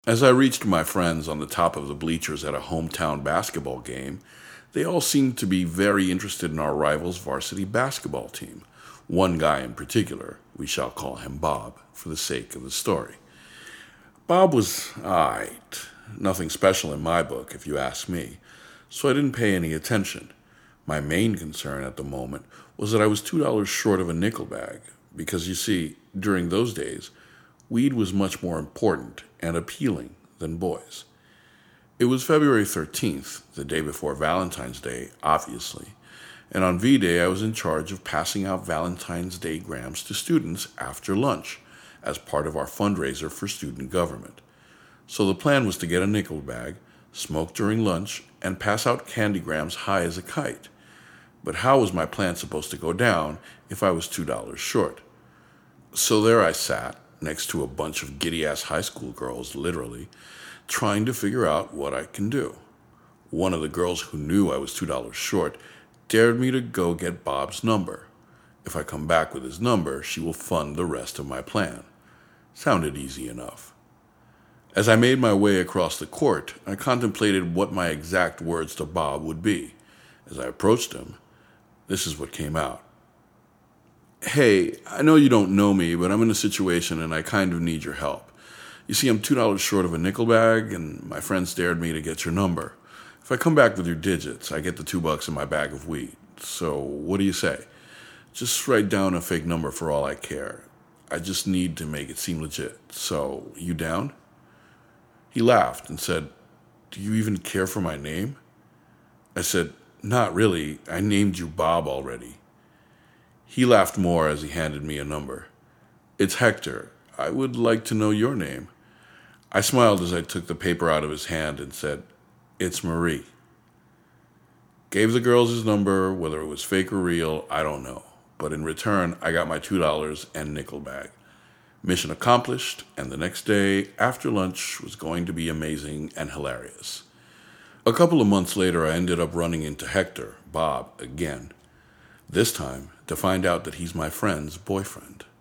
As I reached my friends on the top of the bleachers at a hometown basketball game, they all seemed to be very interested in our rival's varsity basketball team. One guy in particular, we shall call him Bob, for the sake of the story. Bob was alright. Nothing special in my book, if you ask me, so I didn't pay any attention. My main concern at the moment was that I was $2 short of a nickel bag, because you see, during those days, weed was much more important and appealing than boys. It was February 13th, the day before Valentine's Day, obviously, and on V-Day I was in charge of passing out Valentine's Day grams to students after lunch as part of our fundraiser for student government. So the plan was to get a nickel bag, smoke during lunch, and pass out candy grams high as a kite. But how was my plan supposed to go down if I was $2 short? So there I sat, next to a bunch of giddy-ass high school girls, literally, trying to figure out what I can do. One of the girls who knew I was $2 short dared me to go get Bob's number. If I come back with his number, she will fund the rest of my plan. Sounded easy enough. As I made my way across the court, I contemplated what my exact words to Bob would be. As I approached him, this is what came out. Hey, I know you don't know me, but I'm in a situation and I kind of need your help. You see, I'm $2 short of a nickel bag, and my friends dared me to get your number. If I come back with your digits, I get the $2 in my bag of weed. So, what do you say? Just write down a fake number for all I care. I just need to make it seem legit. So, you down? He laughed and said, Do you even care for my name? I said, Not really. I named you Bob already. He laughed more as he handed me a number. It's Hector. I would like to know your name. I smiled as I took the paper out of his hand and said, It's Marie. Gave the girls his number, whether it was fake or real, I don't know. But in return, I got my $2 and nickel bag. Mission accomplished, and the next day, after lunch, was going to be amazing and hilarious. A couple of months later, I ended up running into Hector, Bob, again. This time, to find out that he's my friend's boyfriend.